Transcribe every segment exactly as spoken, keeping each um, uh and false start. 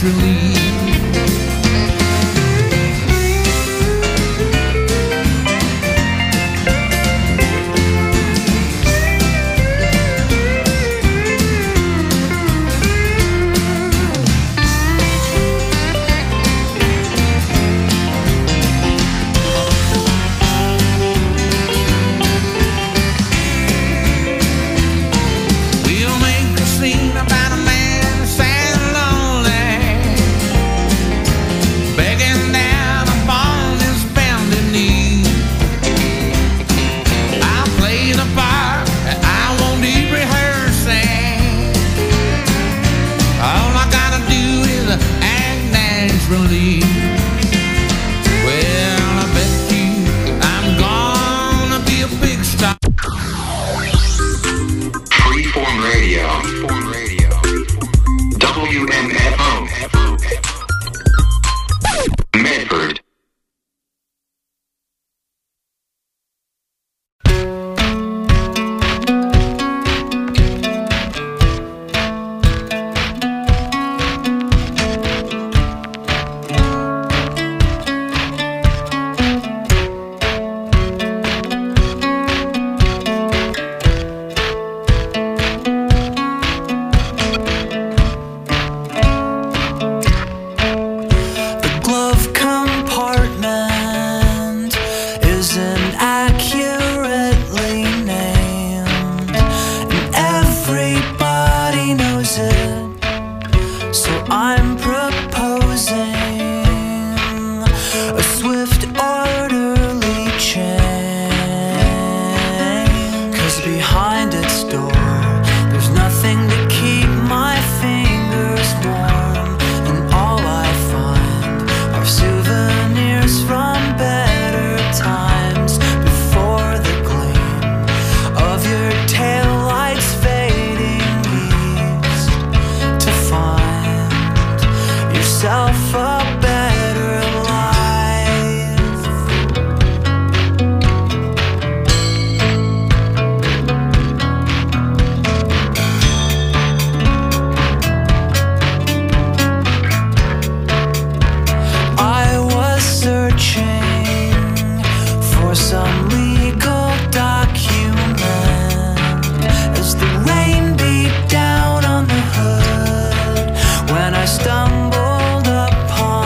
naturally. Stumbled upon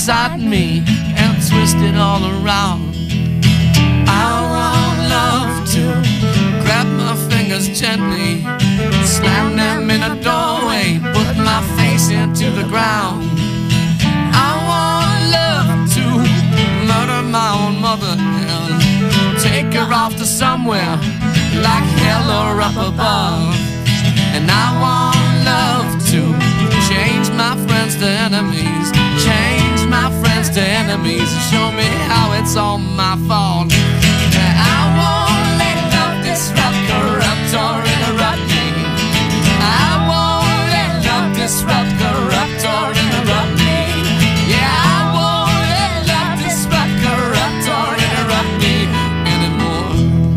inside me and twist it all around. I want love to grab my fingers gently, slam them in a doorway, put my face into the ground. I want love to murder my own mother and take her off to somewhere like hell or up above. And I want love to change my friends to enemies, change my friends to enemies, show me how it's all my fault. I won't let love disrupt, corrupt or interrupt me. I won't let love disrupt, corrupt or interrupt me. Yeah, I won't let love disrupt, corrupt or interrupt me anymore.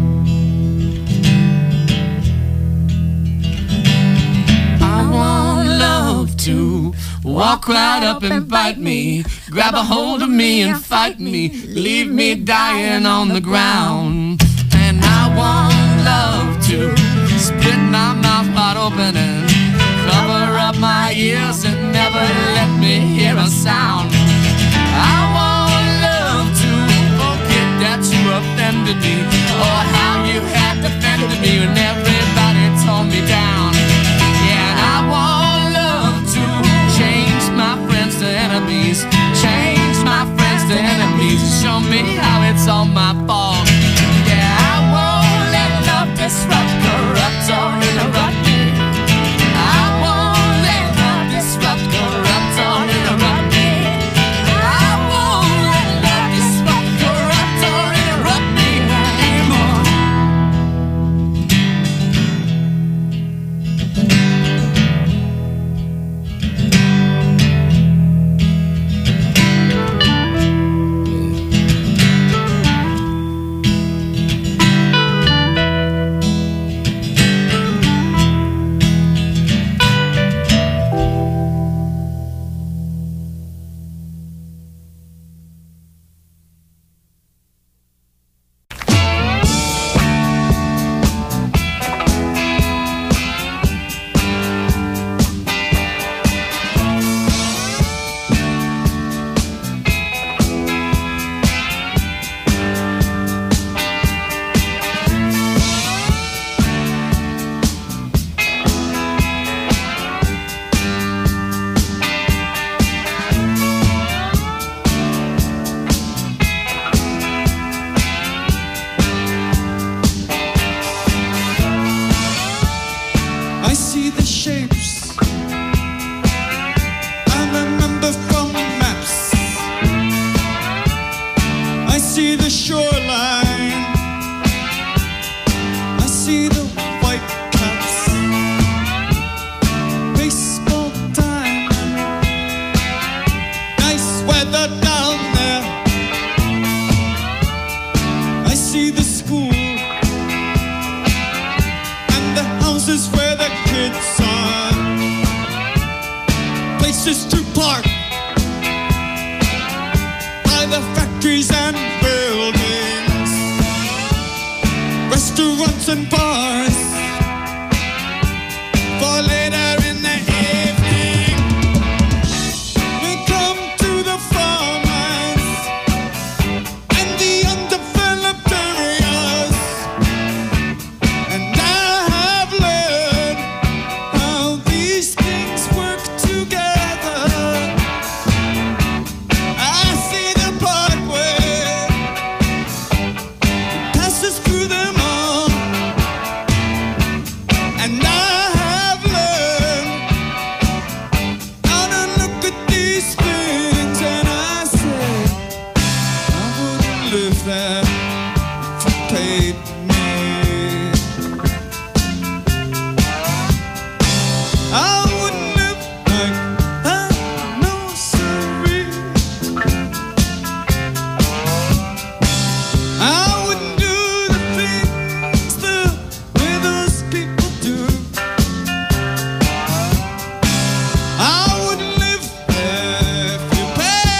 I want love to walk right up and bite me, grab a hold of me and fight me, leave me dying on the ground. And I want love to split my mouth wide open and cover up my ears and never let me hear a sound. I want love to forget that you offended me, or how you had defended me when everybody tore me down. Yeah, and I want love to change my friends to enemies, change my friends to enemies, show me how it's all my fault. Yeah, I won't let love disrupt, corrupt or interrupt me. I won't let love disrupt, corrupt or interrupt me. I won't let love disrupt, corrupt or interrupt me anymore.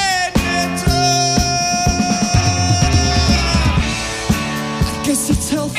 Guess it's healthy.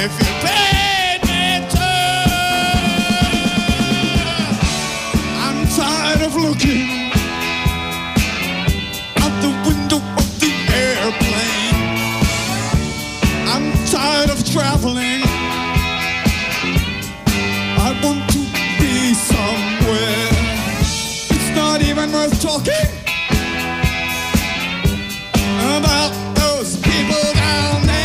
if you paid me to. I'm tired of looking out the window of the airplane. I'm tired of traveling. I want to be somewhere. It's not even worth talking about those people down there.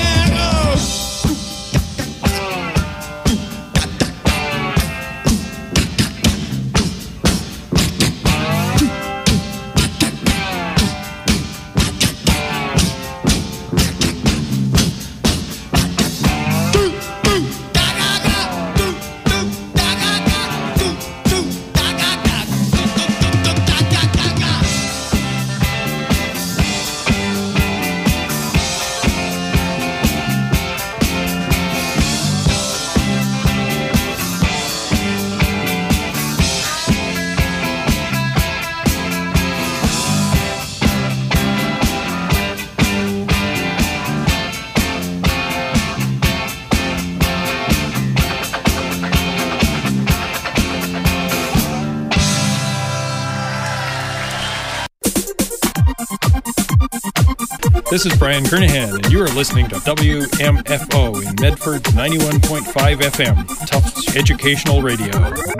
This is Brian Kernahan, and you are listening to W M F O in Medford ninety-one point five F M, Tufts Educational Radio.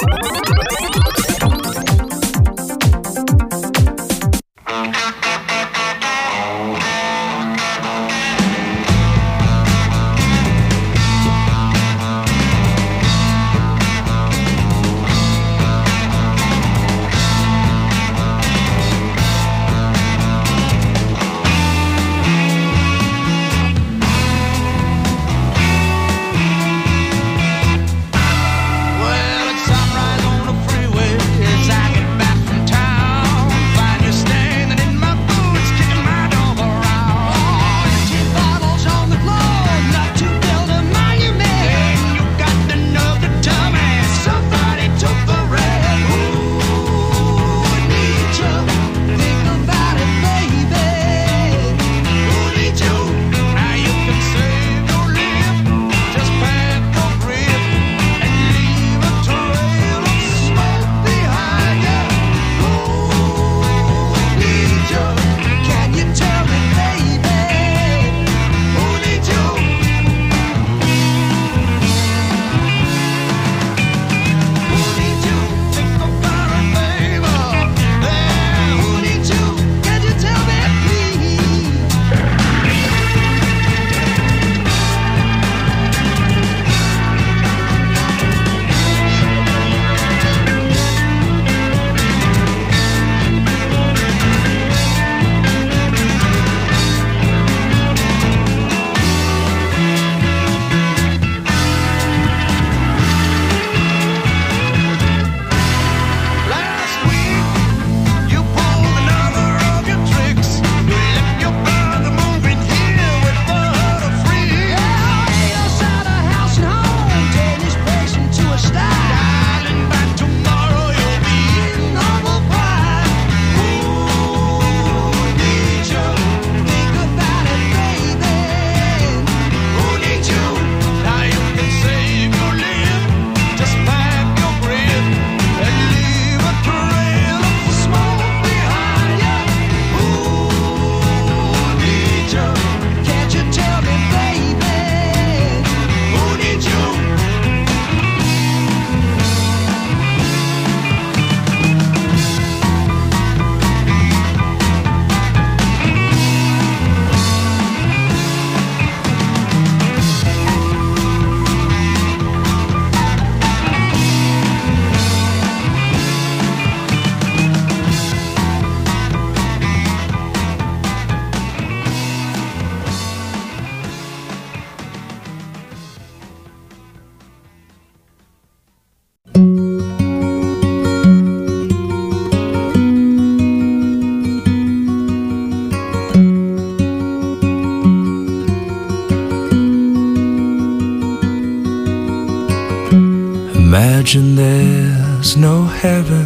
Imagine there's no heaven.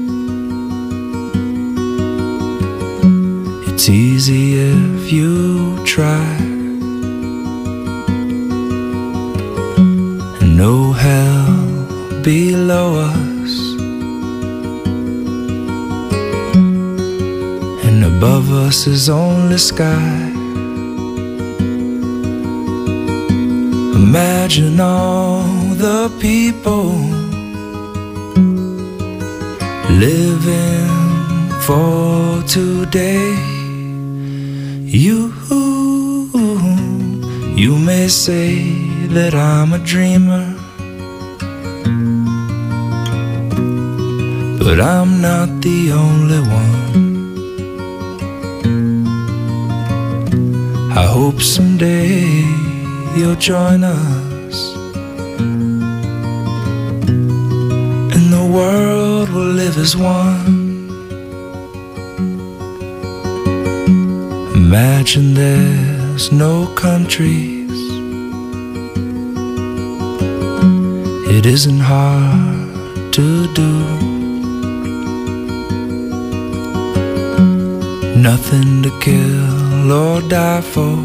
It's easy if you try. below us, and above us is only sky. Imagine all the people living for today. You, you may say that I'm a dreamer, but I'm not the only one. I hope someday you'll join us, and the world will live as one. Imagine there's no countries. It isn't hard to do. Nothing to kill or die for.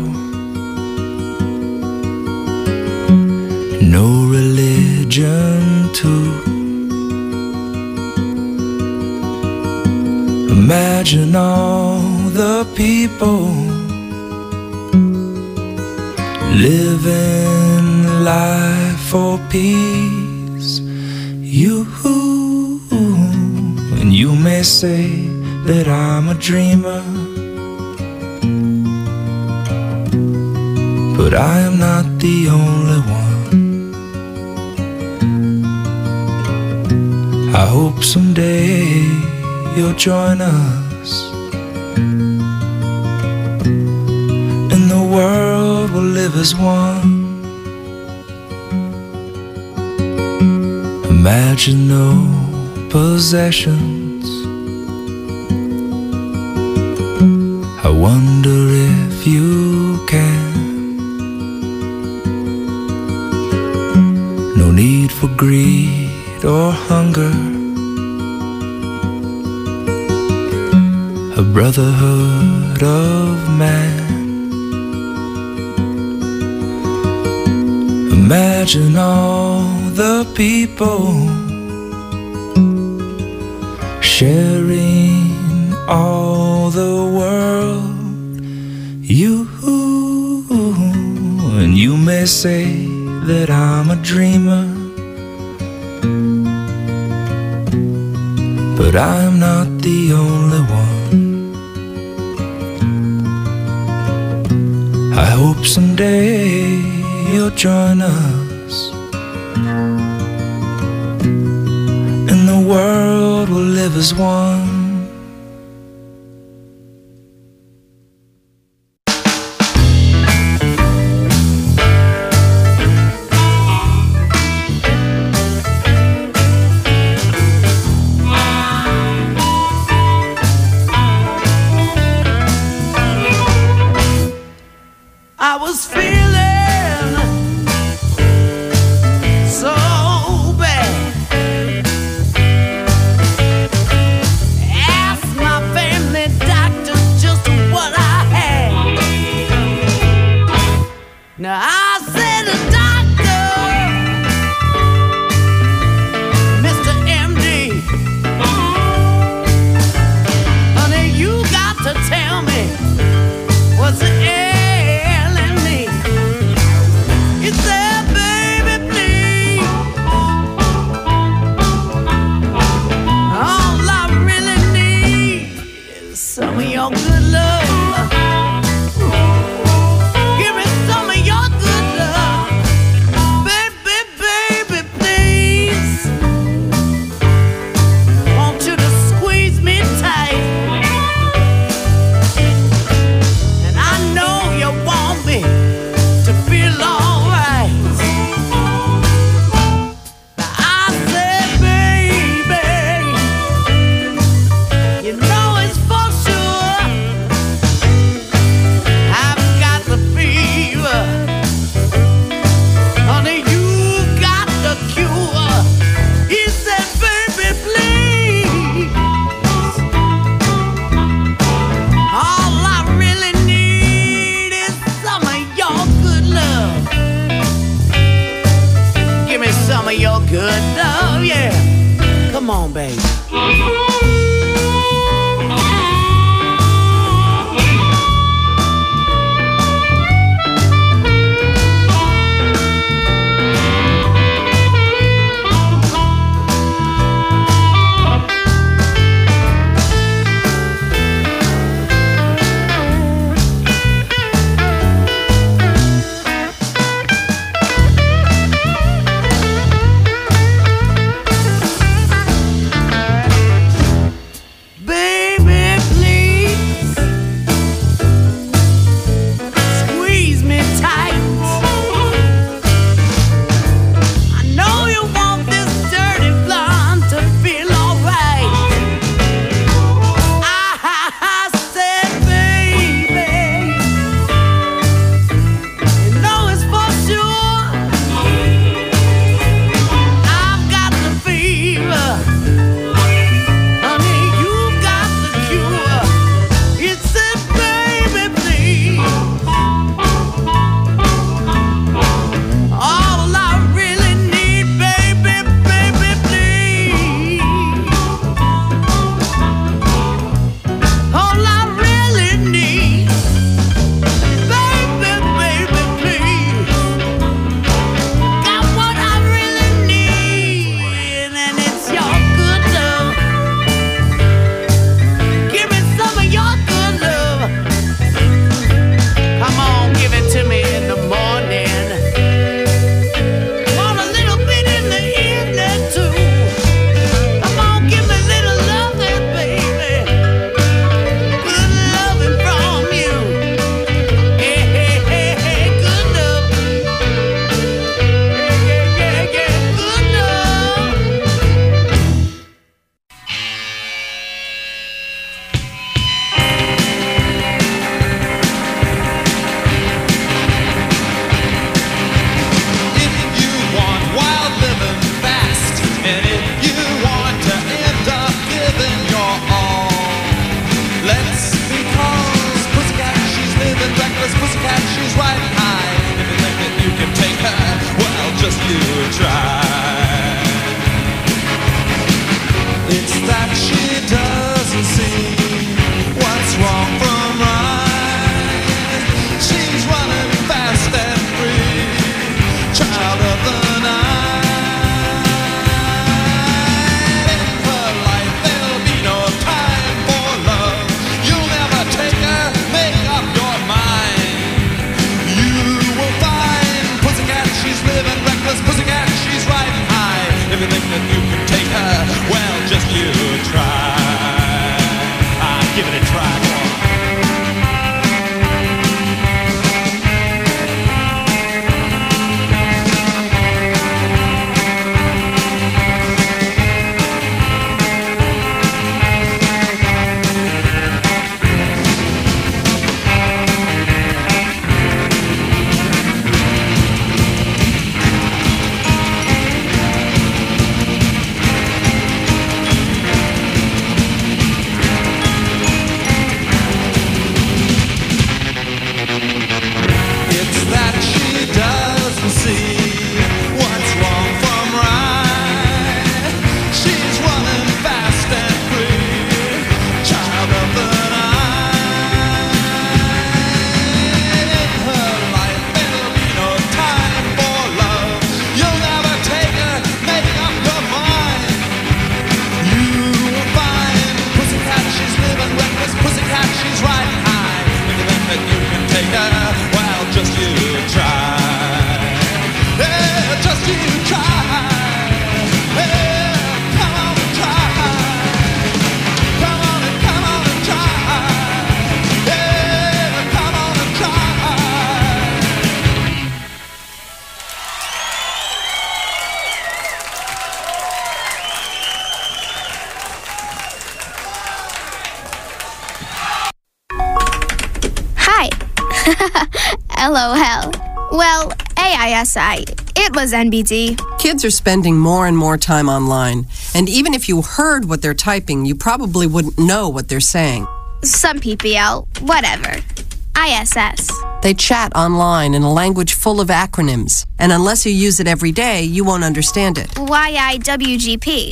No religion too. Imagine all the people living life for peace. You, and you may say that I'm a dreamer, but I am not the only one. I hope someday you'll join us, and the world will live as one. Imagine no possessions. I wonder if you can. No need for greed or hunger. A brotherhood of man. Imagine all the people sharing all the world. You, and you may say that I'm a dreamer, but I'm not the only one. I hope someday you'll join us, and the world will live as one. I was feeling so bad. Asked my family doctor just what I had. Now I said, doctor, Mister M D, honey, you got to tell me what's the Come on, baby. LOL. Well, A I S I. It was N B D. Kids are spending more and more time online, and even if you heard what they're typing, you probably wouldn't know what they're saying. Some P P L, whatever. I S S. They chat online in a language full of acronyms, and unless you use it every day, you won't understand it. Y I W G P.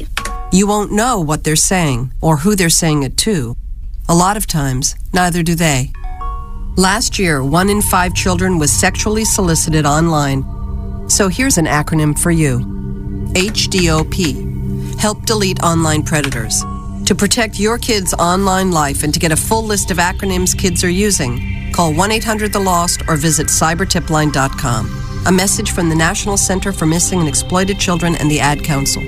You won't know what they're saying or who they're saying it to. A lot of times, neither do they. Last year, one in five children was sexually solicited online. So here's an acronym for you. H D O P. Help delete online predators. To protect your kids' online life and to get a full list of acronyms kids are using, call one eight hundred the lost or visit cyber tip line dot com. A message from the National Center for Missing and Exploited Children and the Ad Council.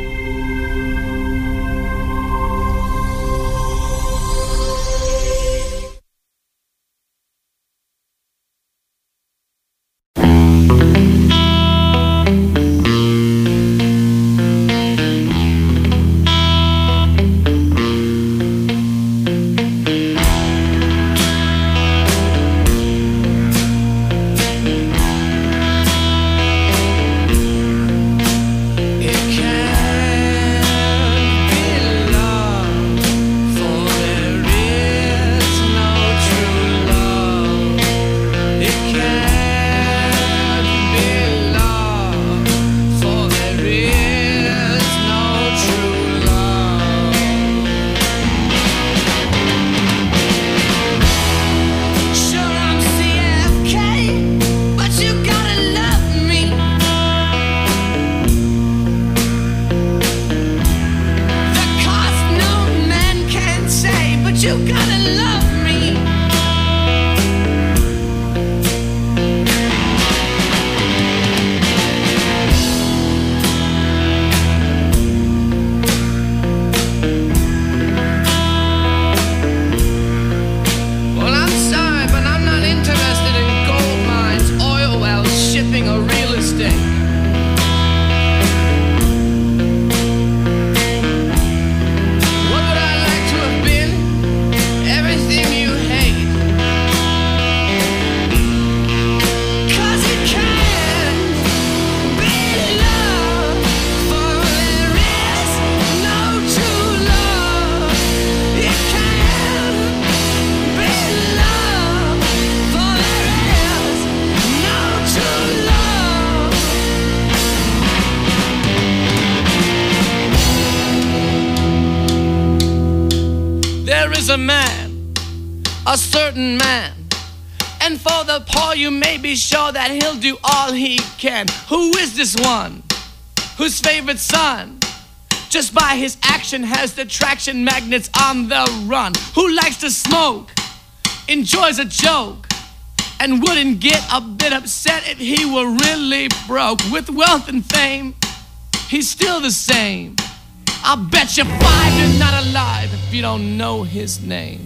A man, a certain man, and for the poor you may be sure that he'll do all he can. Who is this one whose favorite son just by his action has the traction magnets on the run? Who likes to smoke, enjoys a joke, and wouldn't get a bit upset if he were really broke? With wealth and fame, he's still the same. I'll bet you five you're not alive if you don't know his name.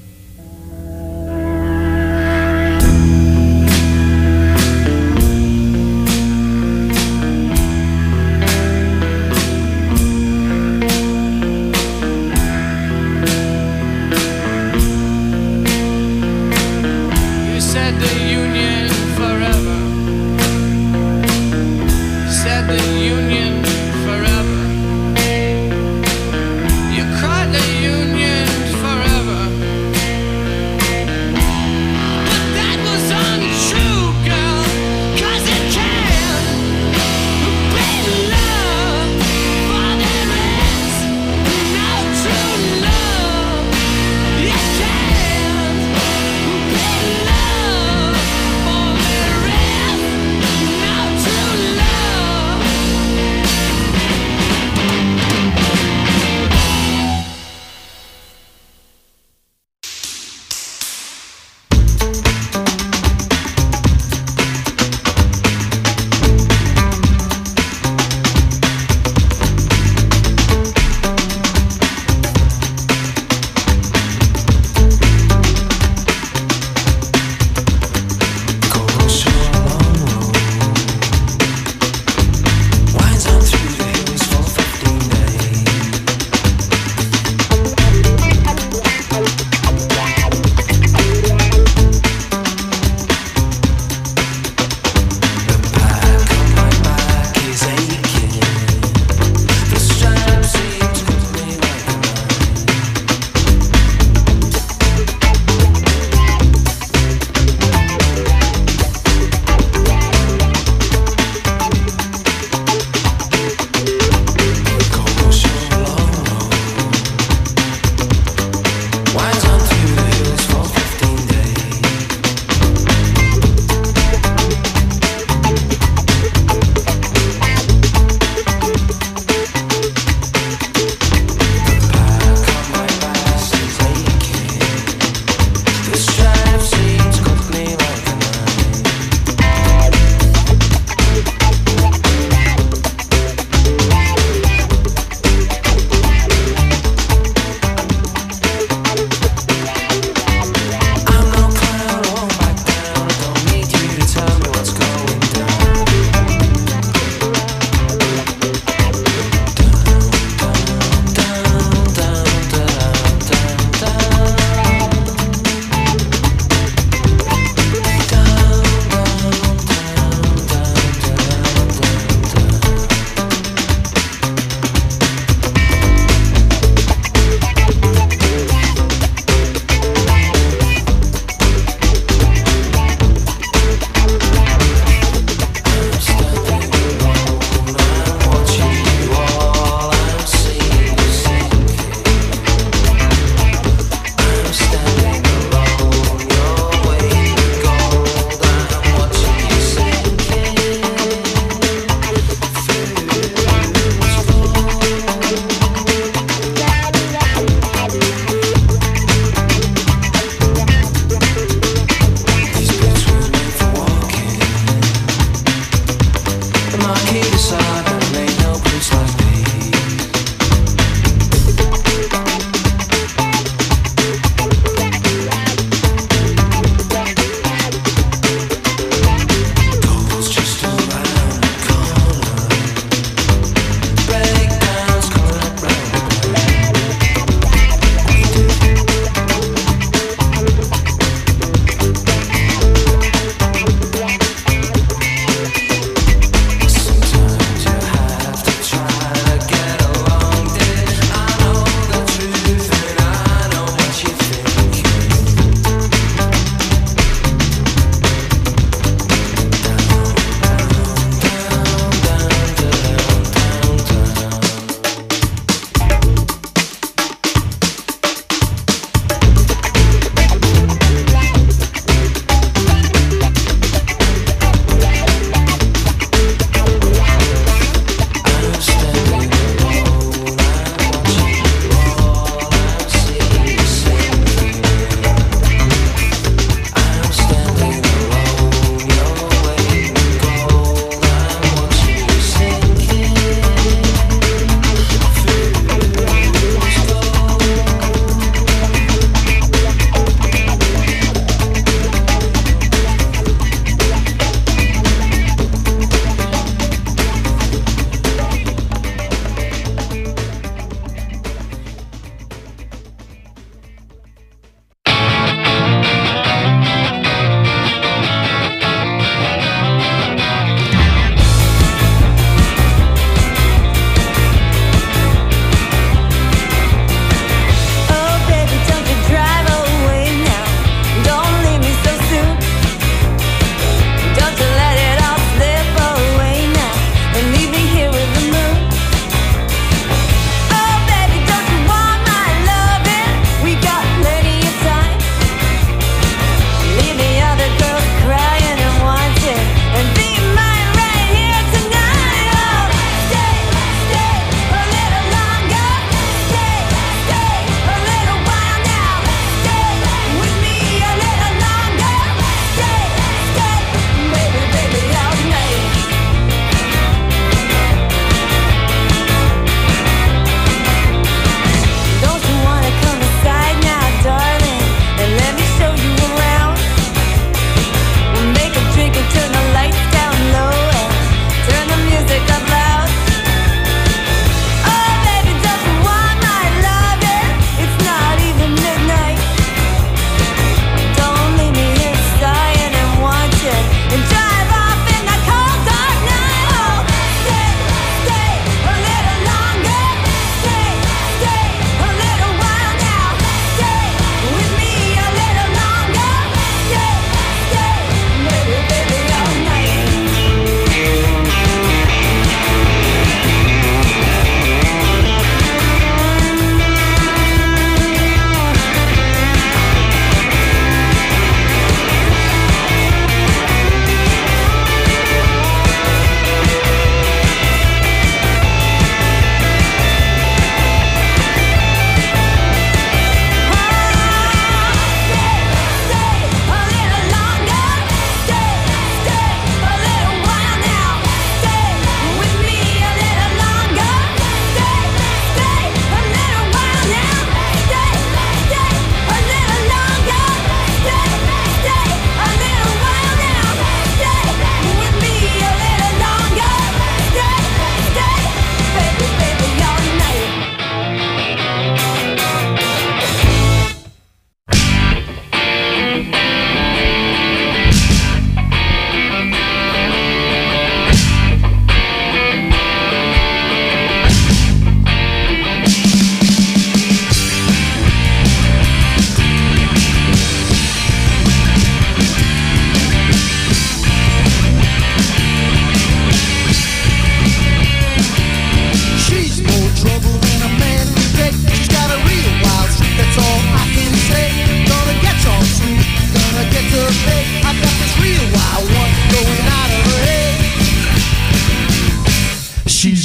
You said the union forever. You said the union forever. The union forever.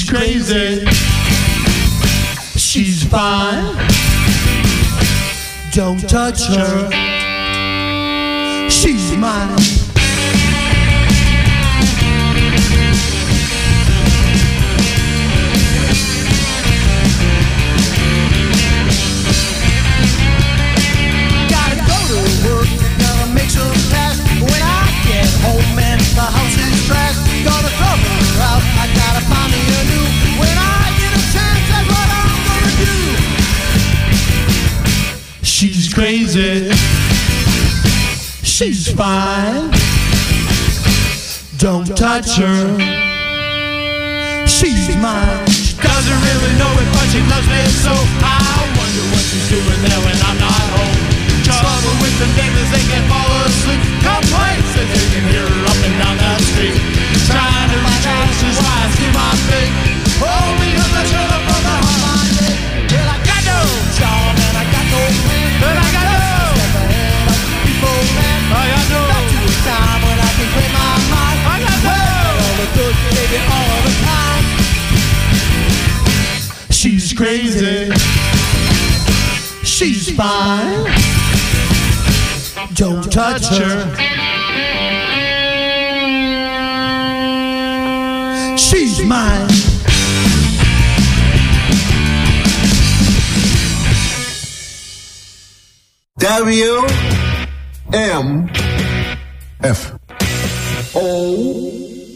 crazy. She's fine. Don't touch her. She's mine. Gotta go to work, gotta make some cash. When I get home and the house is trash, gonna throw her out, I gotta find me a new. When I get a chance, that's what I'm gonna do. She's crazy. She's fine. Don't touch her. She's mine. She doesn't really know it, but she loves me so. I wonder what she's doing there when I'm not home. Trouble with the neighbors, they can't fall asleep. Complaints that you can hear her up and down that street. Trying to reach out, she's why I see my face. Oh, because I showed up on the hotline. Well, I got no job and I got no plan. But I got no step ahead of people, man. I got no back to a time when I can clear my mind. I got no all the good, baby, all the time. She's crazy. She's fine. Don't touch her. She's mine. W M F O.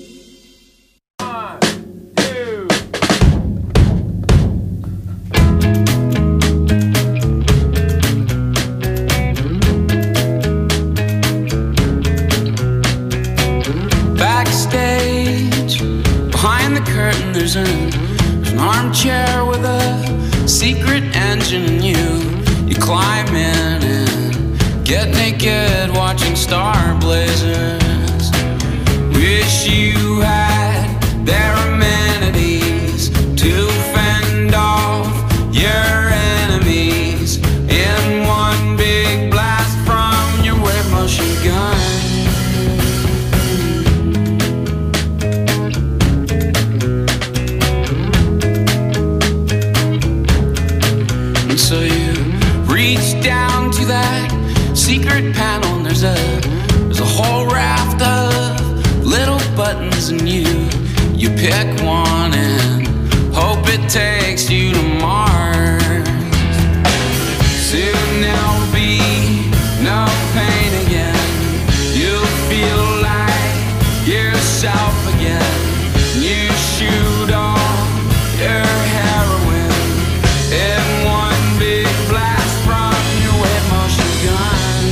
Backstage, behind the curtain, there's an, there's an armchair with a secret engine, and you you climb in and get naked, watching star blazers. Wish you had their amenities to fend off your enemies in one big blast from your wave motion gun. And so you reach down to that secret panel, and there's a there's a whole raft of little buttons, and you you pick one and hope it takes you to Mars. Soon there'll be no pain again. You'll feel like yourself again. You shoot off your heroin in one big blast from your wave motion gun.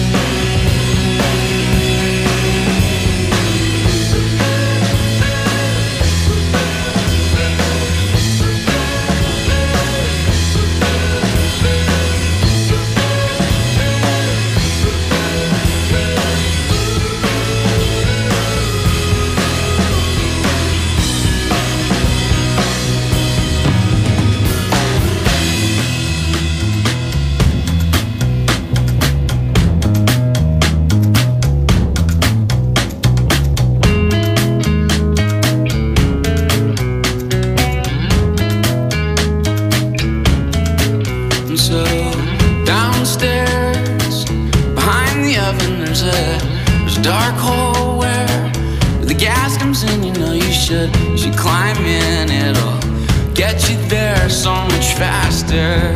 And so downstairs, behind the oven, there's a there's a dark hole where the gas comes in. You know you should you should climb in. It'll get you there so much faster.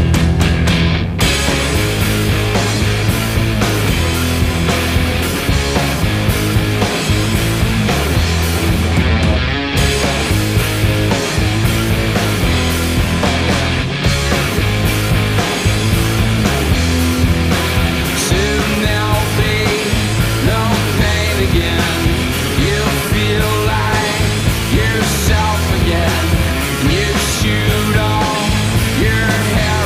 Soon there'll be no pain again. You'll feel like yourself again. And you shoot all your hair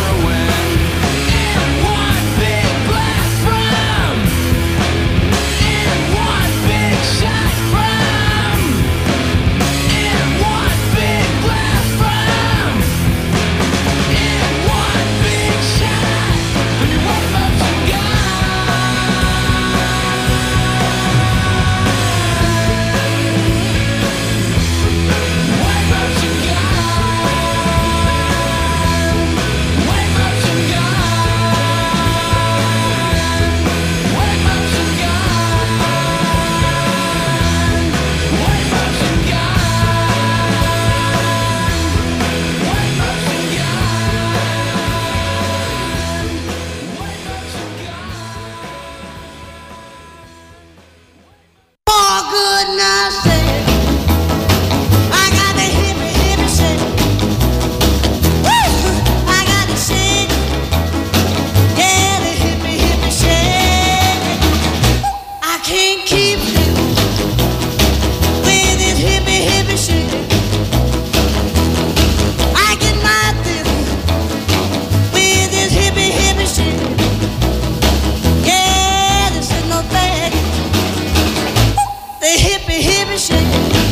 hippie shake.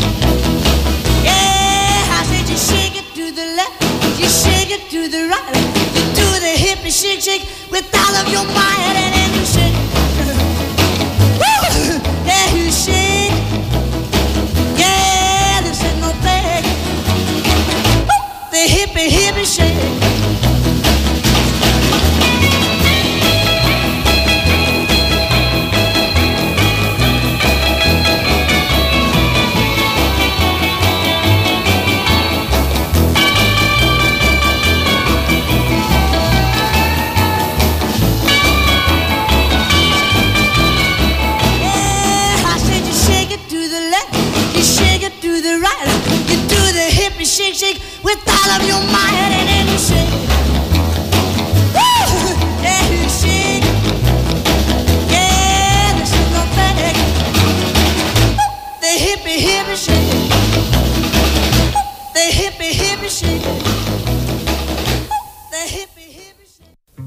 Yeah, I said you shake it to the left, you shake it to the right, you do the hippie shake, shake with all of your might, and then you shake. Woo! Yeah, you shake. Yeah, this ain't no thing. The hippie hippie shake. Shake, shake with all of your might, and then you shake. Woo! Yeah, you shake. Yeah, this is no thing. The hippie hippie shake. The hippie hippie shake. The hippie hippie shake.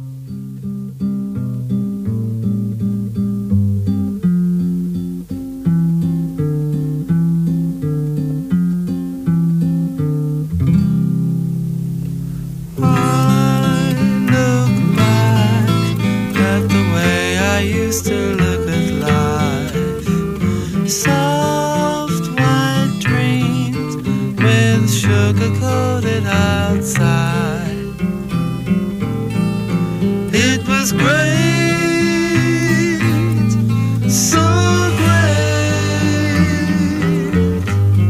Sugar-coated outside. It was great, so great.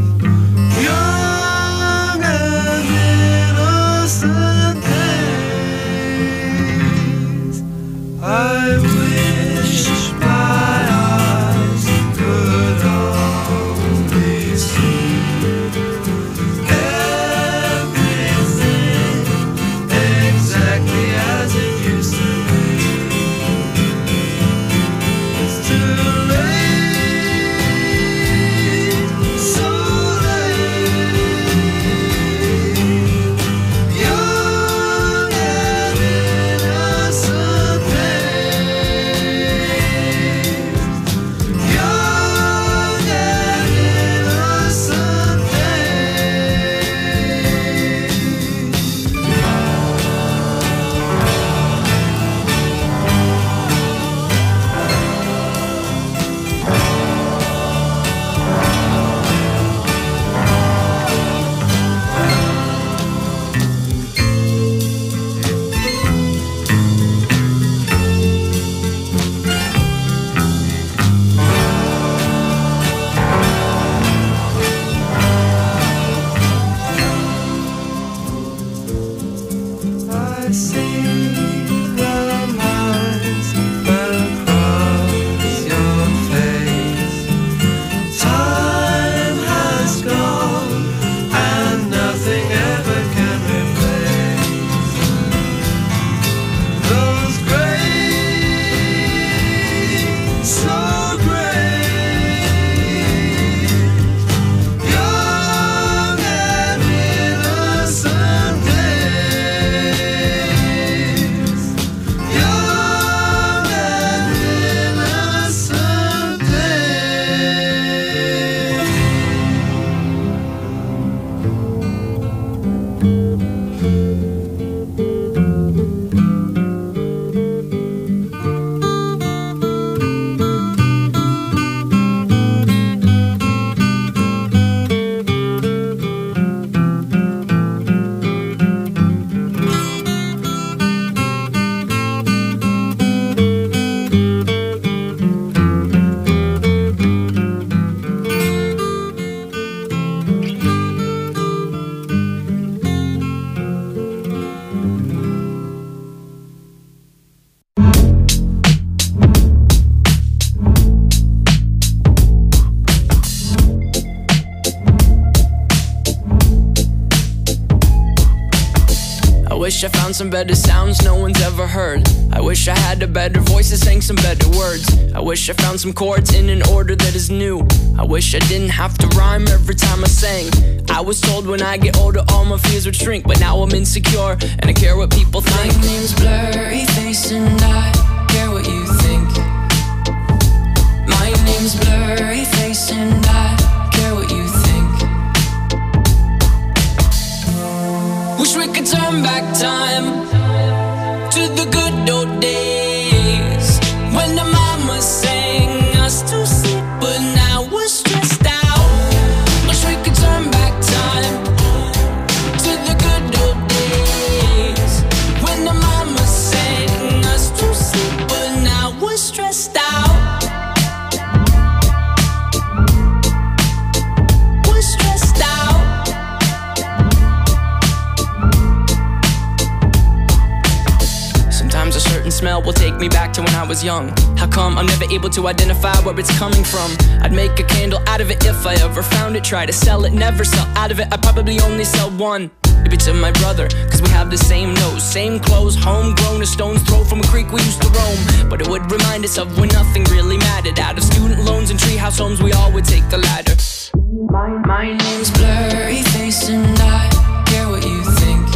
Young and innocent days. I wish my eyes could only see wish I found some better sounds no one's ever heard. I wish I had a better voice that sang some better words. I wish I found some chords in an order that is new. I wish I didn't have to rhyme every time I sang. I was told when I get older all my fears would shrink, but now I'm insecure and I care what people think. My name's Blurry Face and I care what you think. My name's Blurry Face and I care Wish we could turn back time to the good old days when the mama sang us to sleep, but now we're stressed out. Wish we could turn back time to the good old days when the mama sang us to sleep, but now we're stressed out. We're stressed out. Sometimes a certain smell will take me back to when I was young. How come I'm never able to identify where it's coming from? I'd make a candle out of it if I ever found it. Try to sell it, never sell out of it. I'd probably only sell one. Maybe to my brother, cause we have the same nose, same clothes, homegrown, a stone's throw from a creek we used to roam. But it would remind us of when nothing really mattered. Out of student loans and treehouse homes, we all would take the ladder. My, my name's Blurry Face and I care what you think.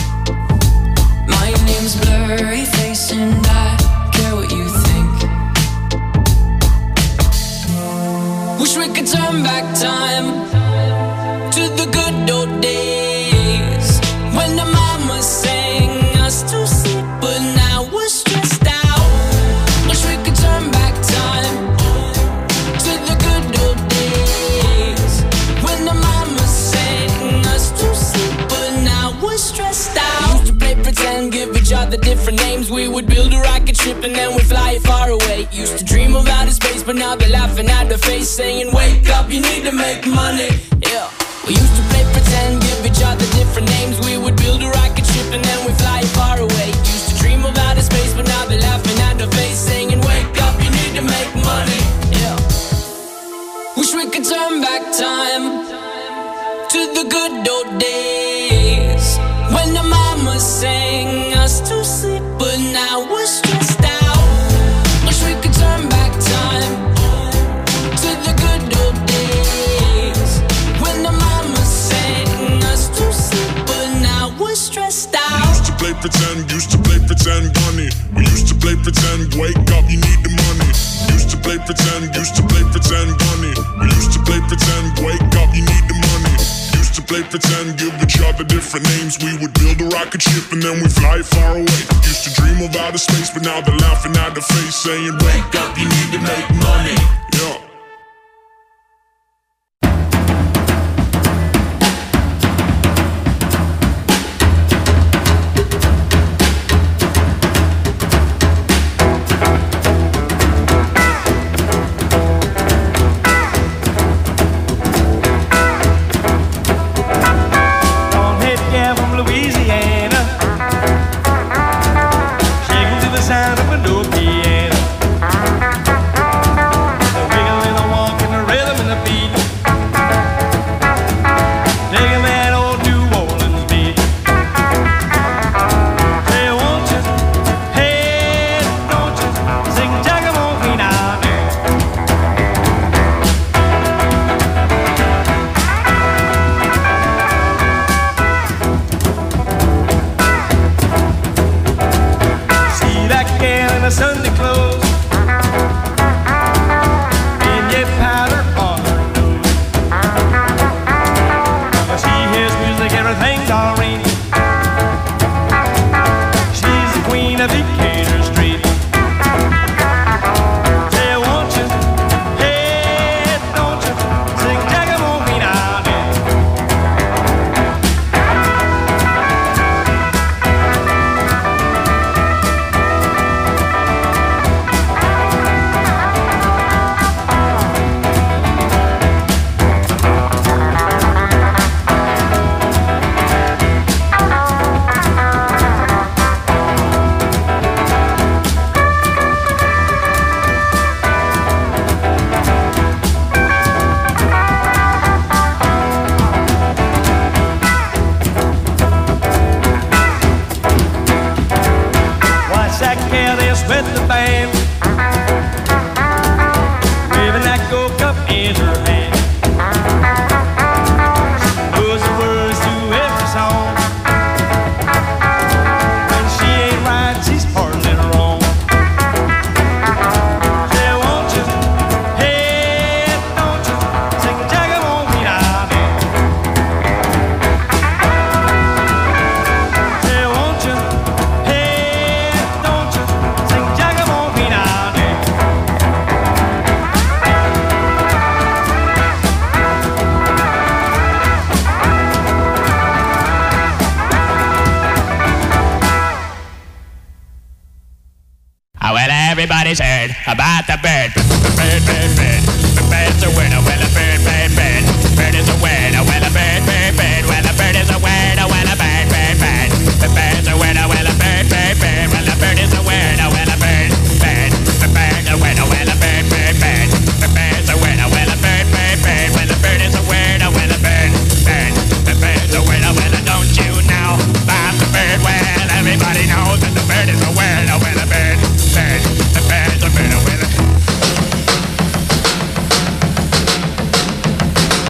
My name's Blurry Face and I care what you think. Wish we could turn back time to the good old days when the mama sang us to sleep, but now we're stressed out. Wish we could turn back time to the good old days when the mama sang us to sleep, but now we're stressed out. Used to play pretend, give each other different names. We would build a rocket ship and then we'd fly it far away. Used to dream of outer space, but now they're laughing at the face, saying wake up, you need to make money. Yeah. We used to play pretend, give each other different names. We would build a rocket ship and then we'd fly it far away. Used to dream of outer space, but now they're laughing at the face, saying wake up, you need to make money. Yeah. Wish we could turn back time to the good old days when the mama sang us to sleep, but now we're stressed out. Wish we could turn back time to the good old days when the mama sang us to sleep, but now we're stressed out. Used to play pretend, used to play pretend, bunny. We used to play pretend, wake up, you need the money. Used to play pretend, used to play pretend, bunny. We used to play pretend, wake up, you need the money. Used to play pretend, give each other different names. We would build a rocket ship and then we fly far away. Used to dream of outer space, but now they're laughing at the face, saying wake up, you need to make money. Yeah. Sound of a new piano. The wiggle everybody's heard about the bird